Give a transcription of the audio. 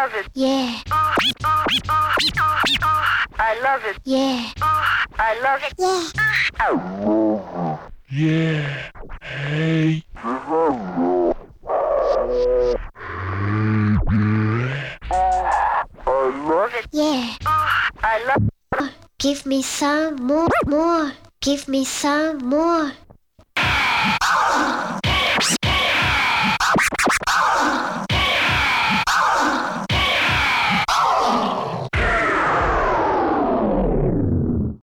love it. Yeah. I love it. Yeah. I love it. Yeah. Yeah. Hey. I love it. Yeah. I love it. Give me some more. Give me some more.